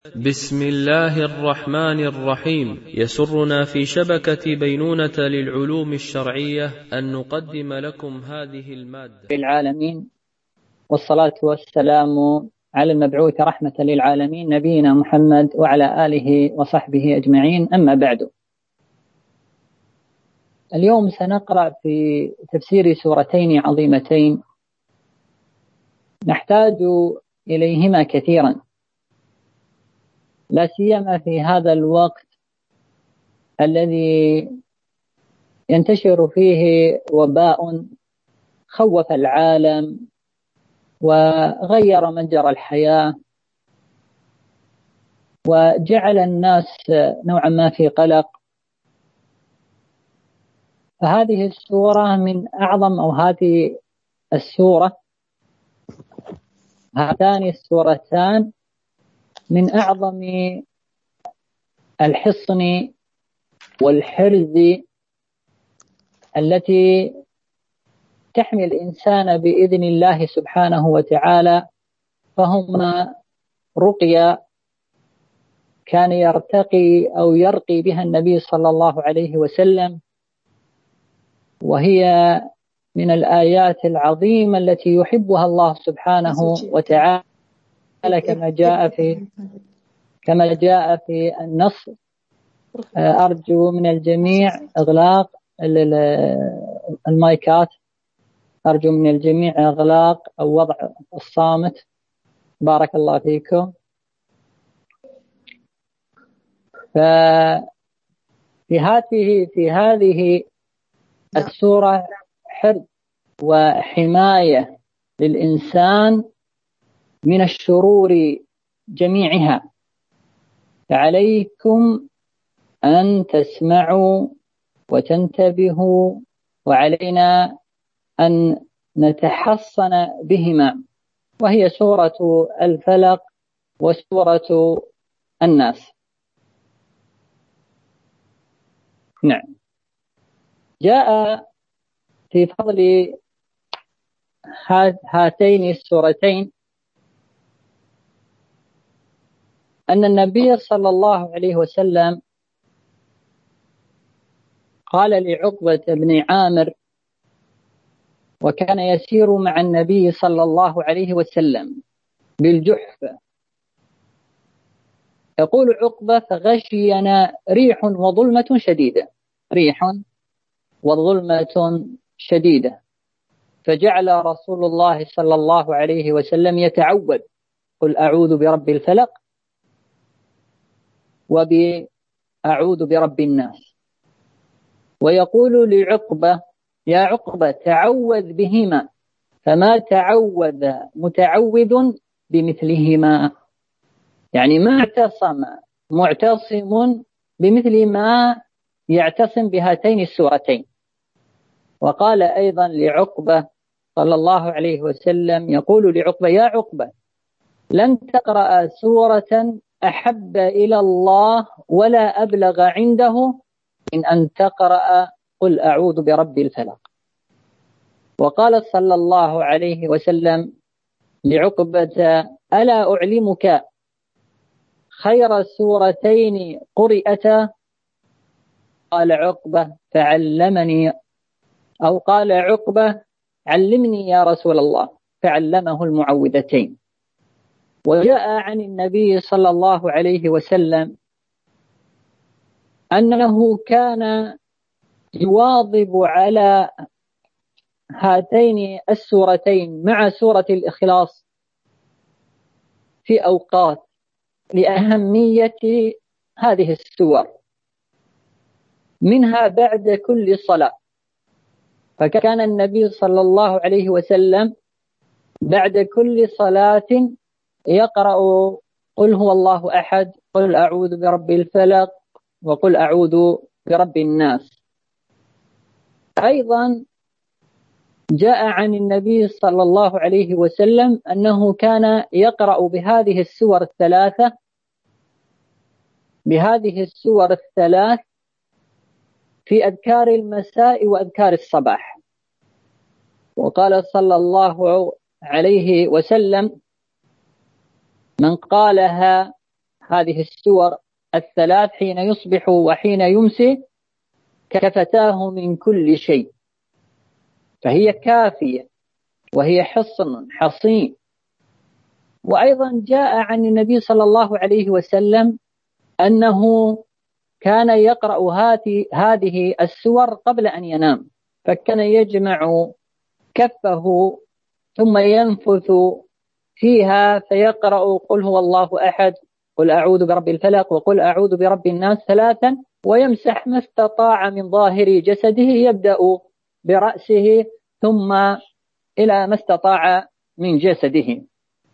بسم الله الرحمن الرحيم. يسرنا في شبكة بينونة للعلوم الشرعية أن نقدم لكم هذه المادة. العالمين، والصلاة والسلام على المبعوث رحمة للعالمين نبينا محمد وعلى آله وصحبه أجمعين. أما بعد، اليوم سنقرأ في تفسير سورتين عظيمتين نحتاج إليهما كثيرا، لا سيما في هذا الوقت الذي ينتشر فيه وباء خوف العالم وغير مجرى الحياة وجعل الناس نوعا ما في قلق. فهذه السورة من أعظم، أو هذه السورة، هاتان السورتان من أعظم الحصن والحرز التي تحمي الإنسان بإذن الله سبحانه وتعالى، فهما رقية كان يرتقي أو يرقي بها النبي صلى الله عليه وسلم، وهي من الآيات العظيمة التي يحبها الله سبحانه وتعالى، كما جاء في النص: أرجو من الجميع إغلاق المايكات، أرجو من الجميع إغلاق أو وضع الصامت، بارك الله فيكم. في هذه السورة حرز وحماية للإنسان من الشرور جميعها، فعليكم أن تسمعوا وتنتبهوا، وعلينا أن نتحصن بهما، وهي سورة الفلق وسورة الناس. نعم، جاء في فضل هاتين السورتين أن النبي صلى الله عليه وسلم قال لعقبة بن عامر، وكان يسير مع النبي صلى الله عليه وسلم بالجحفة، يقول عقبة: فغشينا ريح وظلمة شديدة، فجعل رسول الله صلى الله عليه وسلم يتعوذ: قل أعوذ برب الفلق وبأعوذ برب الناس، ويقول لعقبة: يا عقبة بتعوذ بهما، فما تعوذ متعوذ بمثلهما، يعني ما اعتصم معتصم بمثل ما يعتصم بهاتين السورتين. وقال أيضا لعقبة صلى الله عليه وسلم، يقول لعقبة: يا عقبة، لن تقرأ سورة أحب إلى الله ولا أبلغ عنده من أن تقرأ قل أعوذ برب الفلق. وقال صلى الله عليه وسلم لعقبة: ألا أعلمك خير سورتين قرئتا؟ قال عقبة: فعلمني، أو قال عقبة: علمني يا رسول الله، فعلمه المعوذتين. وجاء عن النبي صلى الله عليه وسلم أنه كان يواظب على هاتين السورتين مع سورة الإخلاص في أوقات لأهمية هذه السور، منها بعد كل صلاة. فكان النبي صلى الله عليه وسلم بعد كل صلاة يقرأ قل هو الله أحد، قل أعوذ برب الفلق، وقل أعوذ برب الناس. أيضا جاء عن النبي صلى الله عليه وسلم أنه كان يقرأ بهذه السور الثلاث في أذكار المساء وأذكار الصباح. وقال صلى الله عليه وسلم: من قالها هذه السور الثلاث حين يصبح وحين يمسي كفتاه من كل شيء، فهي كافية وهي حصن حصين. وأيضا جاء عن النبي صلى الله عليه وسلم أنه كان يقرأ هذه السور قبل أن ينام، فكان يجمع كفه ثم ينفث فيها فيقرأ قل هو الله أحد، قل أعوذ برب الفلق، وقل أعوذ برب الناس ثلاثا، ويمسح ما استطاع من ظاهر جسده، يبدأ برأسه ثم إلى ما استطاع من جسده.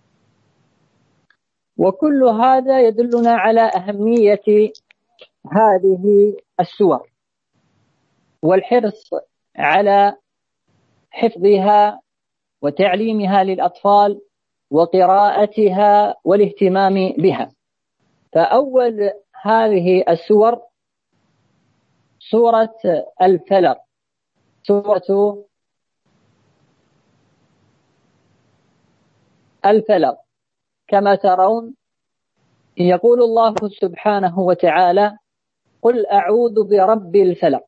وكل هذا يدلنا على أهمية هذه السور والحرص على حفظها وتعليمها للأطفال وقراءتها والاهتمام بها. فأول هذه السور سورة الفلق، سورة الفلق. كما ترون يقول الله سبحانه وتعالى قل أعوذ برب الفلق.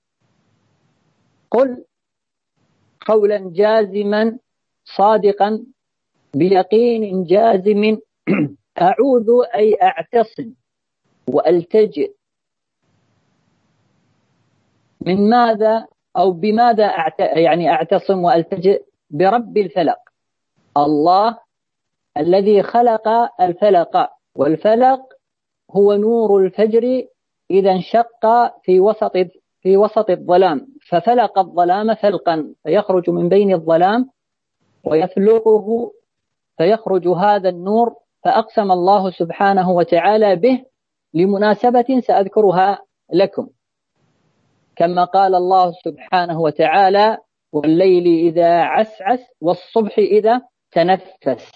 قل قولا جازما صادقا بيقين جازم، أعوذ أي أعتصم وألتجئ. من ماذا أو بماذا يعني أعتصم وألتجئ؟ برب الفلق، الله الذي خلق الفلق، والفلق هو نور الفجر إذا انشق في وسط الظلام، ففلق الظلام فلقا، فيخرج من بين الظلام ويفلقه فيخرج هذا النور. فأقسم الله سبحانه وتعالى به لمناسبة سأذكرها لكم، كما قال الله سبحانه وتعالى والليل إذا عسعس والصبح إذا تنفس.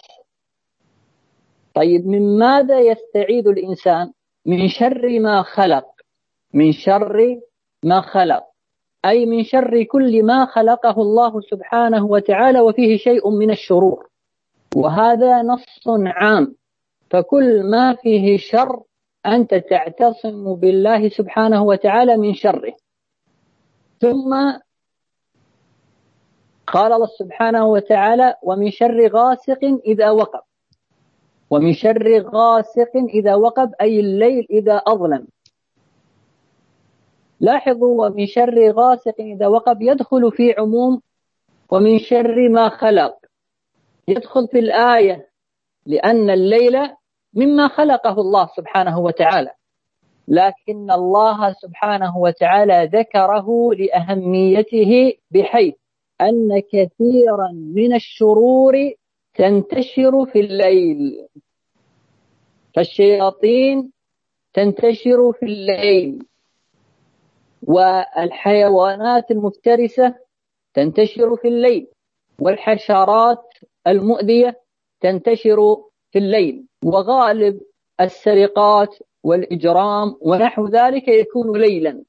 طيب، من ماذا يستعيذ الإنسان؟ من شر ما خلق، من شر ما خلق، أي من شر كل ما خلقه الله سبحانه وتعالى وفيه شيء من الشرور، وهذا نص عام، فكل ما فيه شر أنت تعتصم بالله سبحانه وتعالى من شره. ثم قال الله سبحانه وتعالى ومن شر غاسق إذا وقب، ومن شر غاسق إذا وقب أي الليل إذا أظلم. لاحظوا ومن شر غاسق إذا وقب يدخل في عموم ومن شر ما خلق، يدخل في الآية، لأن الليل مما خلقه الله سبحانه وتعالى، لكن الله سبحانه وتعالى ذكره لأهميته بحيث أن كثيرا من الشرور تنتشر في الليل، فالشياطين تنتشر في الليل، والحيوانات المفترسة تنتشر في الليل، والحشرات المؤذية تنتشر في الليل، وغالب السرقات والإجرام ونحو ذلك يكون ليلا.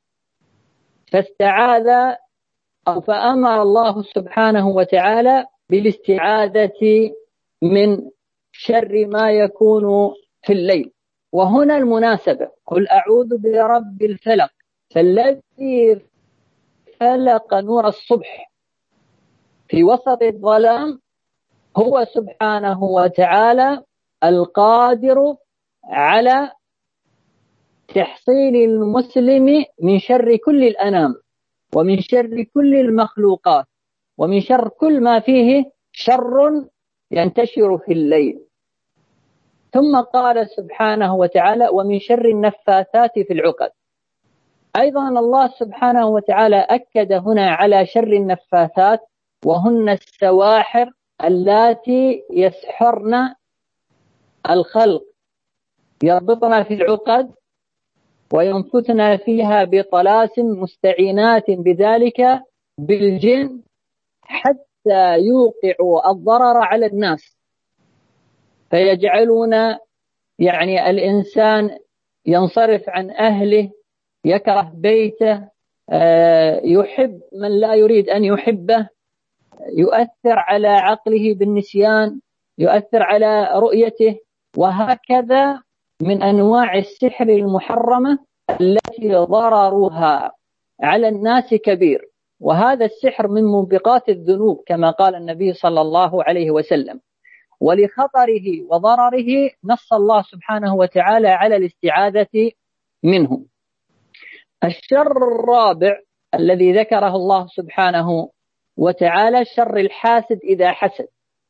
فأمر الله سبحانه وتعالى بالاستعاذة من شر ما يكون في الليل. وهنا المناسبة، قل أعوذ برب الفلق، فالذي فلق نور الصبح في وسط الظلام هو سبحانه وتعالى القادر على تحصين المسلم من شر كل الأنام، ومن شر كل المخلوقات، ومن شر كل ما فيه شر ينتشر في الليل. ثم قال سبحانه وتعالى ومن شر النفاثات في العقد. أيضا الله سبحانه وتعالى أكد هنا على شر النفاثات، وهن السواحر اللاتي يسحرن الخلق، يربطن في العقد وينفثن فيها بطلاسم مستعينات بذلك بالجن حتى يوقعوا الضرر على الناس، فيجعلون يعني الإنسان ينصرف عن أهله، يكره بيته، يحب من لا يريد أن يحبه، يؤثر على عقله بالنسيان، يؤثر على رؤيته، وهكذا من أنواع السحر المحرمة التي ضررها على الناس كبير، وهذا السحر من موبقات الذنوب كما قال النبي صلى الله عليه وسلم. ولخطره وضرره نص الله سبحانه وتعالى على الاستعاذة منه. الشر الرابع الذي ذكره الله سبحانه وتعالى شر الحاسد إذا حسد.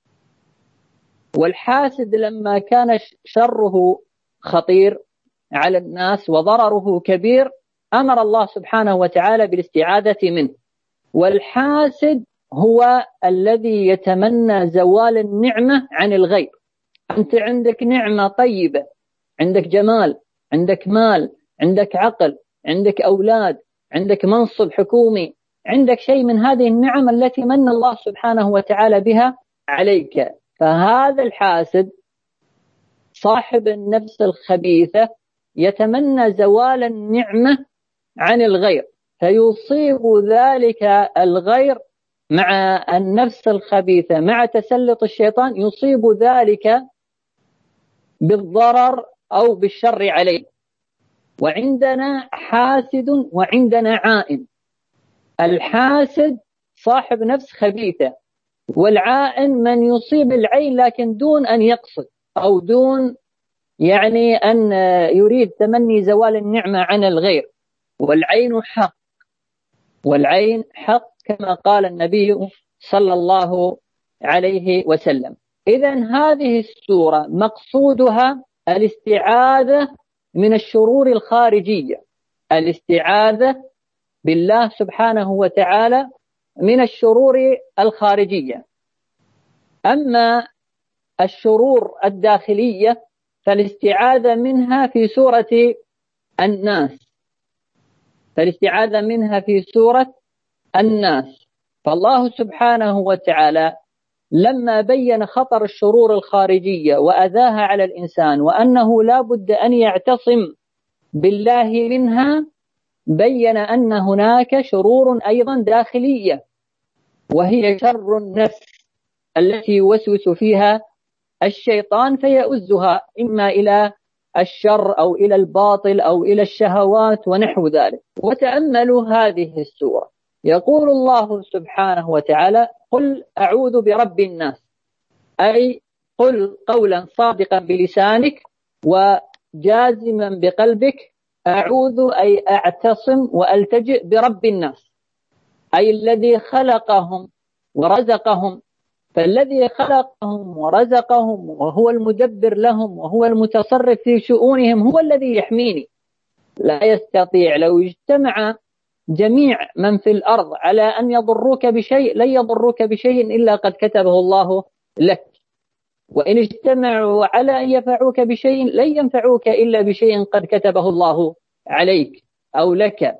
والحاسد لما كان شره خطير على الناس وضرره كبير أمر الله سبحانه وتعالى بالاستعاذة منه. والحاسد هو الذي يتمنى زوال النعمة عن الغير. أنت عندك نعمة طيبة، عندك جمال، عندك مال، عندك عقل، عندك أولاد، عندك منصب حكومي، عندك شيء من هذه النعم التي من الله سبحانه وتعالى بها عليك. فهذا الحاسد صاحب النفس الخبيثة يتمنى زوال النعمة عن الغير، فيصيب ذلك الغير مع النفس الخبيثة مع تسلط الشيطان، يصيب ذلك بالضرر أو بالشر عليه. وعندنا حاسد وعندنا عائن. الحاسد صاحب نفس خبيثة، والعائن من يصيب العين لكن دون أن يقصد أو دون يعني أن يريد تمني زوال النعمة عن الغير. والعين حق، والعين حق كما قال النبي صلى الله عليه وسلم. إذن هذه السورة مقصودها الاستعاذة من الشرور الخارجية، الاستعاذة بالله سبحانه وتعالى من الشرور الخارجية. أما الشرور الداخلية فالاستعاذة منها في سورة الناس، فالاستعاذة منها في سورة الناس. فالله سبحانه وتعالى لما بين خطر الشرور الخارجية وأذاها على الإنسان وأنه لا بد أن يعتصم بالله منها، بين أن هناك شرور أيضا داخلية، وهي شر النفس التي يوسوس فيها الشيطان فيؤزها إما إلى الشر أو إلى الباطل أو إلى الشهوات ونحو ذلك. وتأملوا هذه السورة، يقول الله سبحانه وتعالى: قل أعوذ برب الناس، أي قل قولا صادقا بلسانك وجازما بقلبك، أعوذ أي أعتصم وألتجئ برب الناس، أي الذي خلقهم ورزقهم. فالذي خلقهم ورزقهم وهو المدبر لهم وهو المتصرف في شؤونهم هو الذي يحميني. لا يستطيع لو اجتمع جميع من في الأرض على أن يضروك بشيء لن يضروك بشيء إلا قد كتبه الله لك، وإن اجتمعوا على أن ينفعوك بشيء لن ينفعوك إلا بشيء قد كتبه الله عليك أو لك.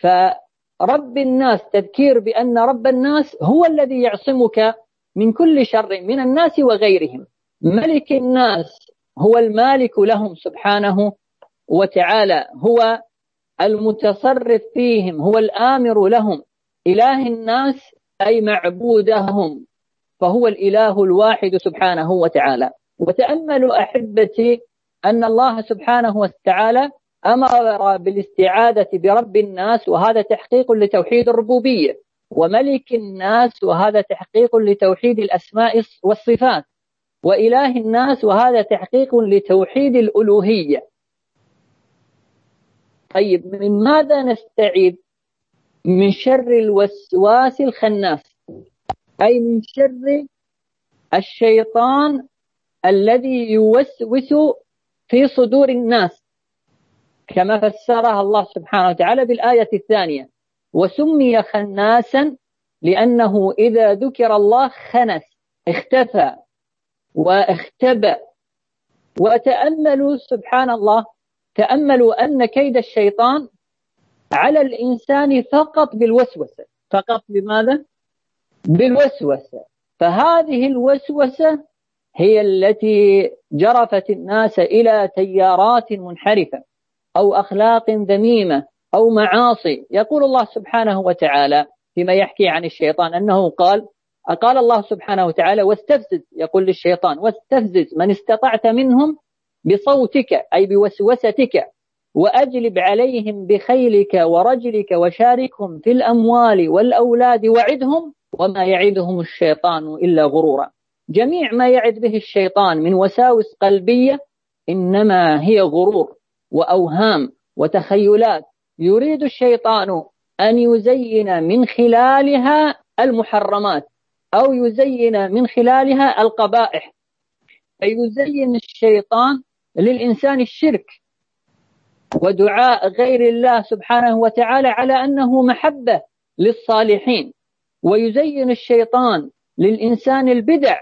فرب الناس تذكير بأن رب الناس هو الذي يعصمك من كل شر من الناس وغيرهم. ملك الناس هو المالك لهم سبحانه وتعالى، هو المتصرف فيهم، هو الآمر لهم. إله الناس أي معبودهم، فهو الإله الواحد سبحانه وتعالى. وتأملوا أحبتي أن الله سبحانه وتعالى أمر بالاستعاذة برب الناس، وهذا تحقيق لتوحيد الربوبية، وملك الناس وهذا تحقيق لتوحيد الأسماء والصفات، وإله الناس وهذا تحقيق لتوحيد الألوهية. طيب، من ماذا نستعيذ؟ من شر الوسواس الخناس، أي من شر الشيطان الذي يوسوس في صدور الناس، كما فسرها الله سبحانه وتعالى بالآية الثانية: وسمي خناسا لأنه إذا ذكر الله خنس، اختفى واختبأ. وتأملوا سبحان الله، تأملوا أن كيد الشيطان على الإنسان فقط بالوسوسة. فقط بماذا؟ بالوسوسة. فهذه الوسوسة هي التي جرفت الناس إلى تيارات منحرفة أو أخلاق ذميمة أو معاصي. يقول الله سبحانه وتعالى فيما يحكي عن الشيطان أنه قال الله سبحانه وتعالى: واستفزز، يقول للشيطان: واستفزز من استطعت منهم بصوتك أي بوسوستك، وأجلب عليهم بخيلك ورجلك وشاركهم في الأموال والأولاد وعدهم وما يعدهم الشيطان إلا غرورا. جميع ما يعد به الشيطان من وساوس قلبية إنما هي غرور وأوهام وتخيلات، يريد الشيطان أن يزين من خلالها المحرمات أو يزين من خلالها القبائح. فيزين الشيطان للإنسان الشرك ودعاء غير الله سبحانه وتعالى على أنه محبة للصالحين، ويزين الشيطان للإنسان البدع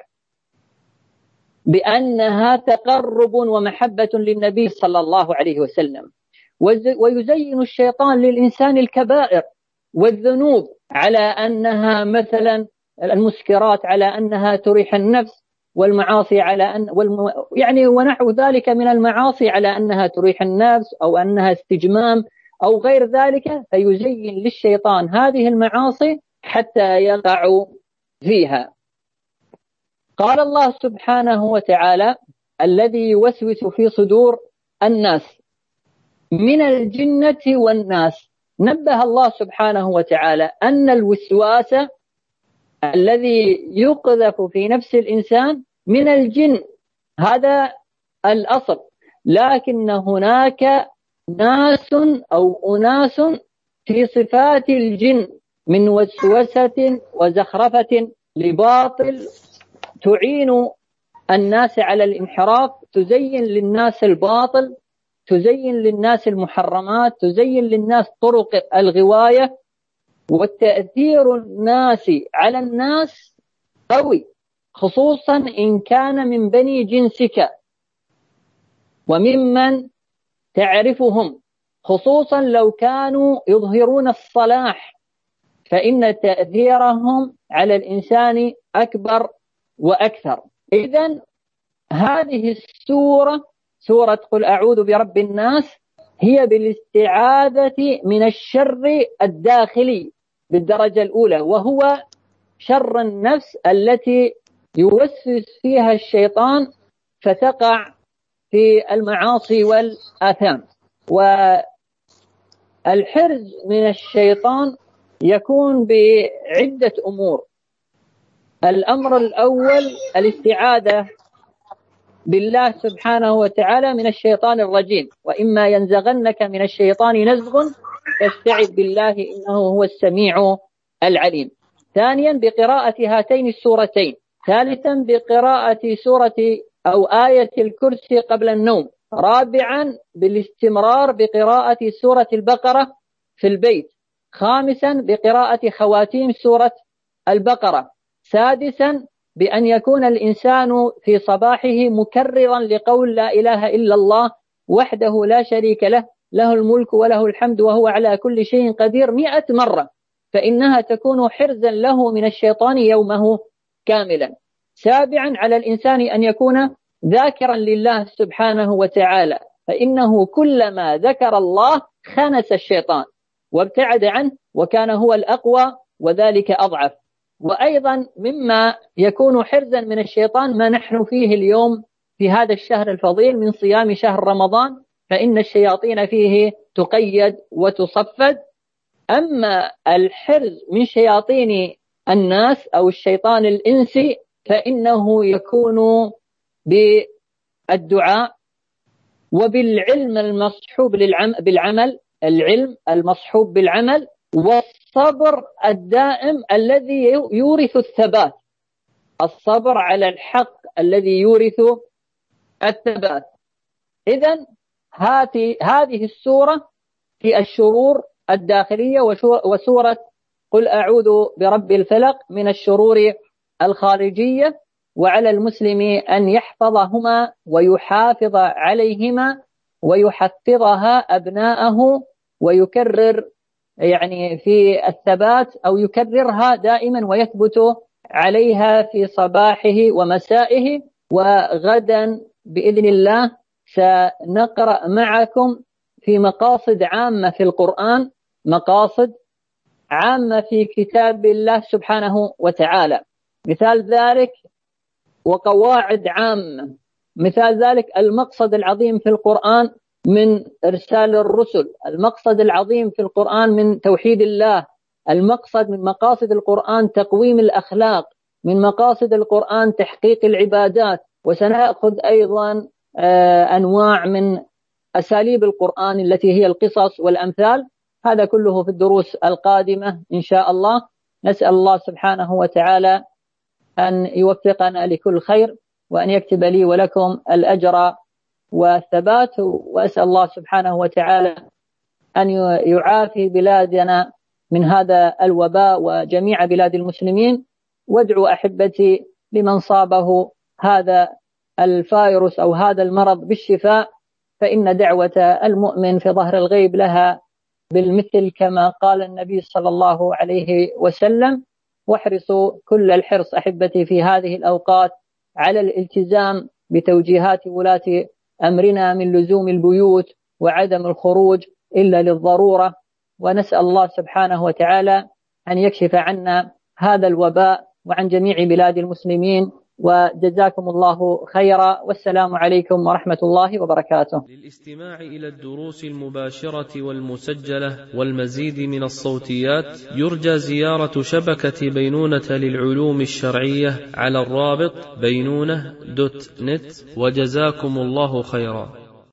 بأنها تقرب ومحبة للنبي صلى الله عليه وسلم، ويزين الشيطان للإنسان الكبائر والذنوب على أنها مثلا المسكرات على أنها تريح النفس، والمعاصي على أن يعني ونحو ذلك من المعاصي على أنها تريح النفس أو أنها استجمام أو غير ذلك، فيزين للشيطان هذه المعاصي حتى يقع فيها. قال الله سبحانه وتعالى: الذي يوسوس في صدور الناس من الجنة والناس. نبه الله سبحانه وتعالى أن الوسواس الذي يقذف في نفس الإنسان من الجن، هذا الأصل، لكن هناك ناس أو أناس في صفات الجن من وسوسة وزخرفة لباطل تعين الناس على الانحراف، تزين للناس الباطل، تزين للناس المحرمات، تزين للناس طرق الغواية. والتأثير الناس على الناس قوي، خصوصا إن كان من بني جنسك وممن تعرفهم، خصوصا لو كانوا يظهرون الصلاح، فإن تأثيرهم على الإنسان أكبر وأكثر. إذن هذه السورة، سورة قل أعوذ برب الناس، هي بالاستعاذة من الشر الداخلي بالدرجة الأولى، وهو شر النفس التي يوسوس فيها الشيطان فتقع في المعاصي والآثام. والحرز من الشيطان يكون بعدة أمور. الأمر الأول الاستعاذة بالله سبحانه وتعالى من الشيطان الرجيم، وإما ينزغنك من الشيطان نزغ فاستعذ بالله إنه هو السميع العليم. ثانيا بقراءة هاتين السورتين. ثالثا بقراءة سورة أو آية الكرسي قبل النوم. رابعا بالاستمرار بقراءة سورة البقرة في البيت. خامسا بقراءة خواتيم سورة البقرة. سادسا بأن يكون الإنسان في صباحه مكررا لقول لا إله إلا الله وحده لا شريك له، له الملك وله الحمد وهو على كل شيء قدير 100 مرة، فإنها تكون حرزا له من الشيطان يومه كاملا. سابعا على الإنسان أن يكون ذاكرا لله سبحانه وتعالى، فإنه كلما ذكر الله خنس الشيطان وابتعد عنه وكان هو الأقوى وذلك أضعف. وأيضا مما يكون حرزا من الشيطان ما نحن فيه اليوم في هذا الشهر الفضيل من صيام شهر رمضان، فإن الشياطين فيه تقيد وتصفد. أما الحرز من شياطين الناس أو الشيطان الإنسي فإنه يكون بالدعاء وبالعلم المصحوب بالعمل، العلم المصحوب بالعمل، والصبر الدائم الذي يورث الثبات، الصبر على الحق الذي يورث الثبات. إذن هذه السورة في الشرور الداخلية، وسورة قل أعوذ برب الفلق من الشرور الخارجية، وعلى المسلم أن يحفظهما ويحافظ عليهما ويحفظها أبناءه ويكرر يعني في الثبات أو يكررها دائما ويثبت عليها في صباحه ومسائه. وغدا بإذن الله سنقرأ معكم في مقاصد عامة في القرآن، مقاصد عامة في كتاب الله سبحانه وتعالى. مثال ذلك وقواعد عامة مثال ذلك المقصد العظيم في القرآن من إرسال الرسل، المقصد العظيم في القرآن من توحيد الله، المقصد من مقاصد القرآن تقويم الأخلاق، من مقاصد القرآن تحقيق العبادات. وسنأخذ أيضا أنواع من أساليب القرآن التي هي القصص والأمثال. هذا كله في الدروس القادمة إن شاء الله. نسأل الله سبحانه وتعالى أن يوفقنا لكل خير، وأن يكتب لي ولكم الأجر والثبات، وأسأل الله سبحانه وتعالى أن يعافي بلادنا من هذا الوباء وجميع بلاد المسلمين. وادعوا أحبتي لمن صابه هذا الفيروس أو هذا المرض بالشفاء، فإن دعوة المؤمن في ظهر الغيب لها بالمثل كما قال النبي صلى الله عليه وسلم. واحرصوا كل الحرص أحبتي في هذه الأوقات على الالتزام بتوجيهات ولاة أمرنا من لزوم البيوت وعدم الخروج إلا للضرورة. ونسأل الله سبحانه وتعالى أن يكشف عنا هذا الوباء وعن جميع بلاد المسلمين. وجزاكم الله خيرا، والسلام عليكم ورحمة الله وبركاته. للاستماع إلى الدروس المباشرة والمسجلة والمزيد من الصوتيات يرجى زيارة شبكة بينونة للعلوم الشرعية على الرابط بينونة.net. وجزاكم الله خيرا.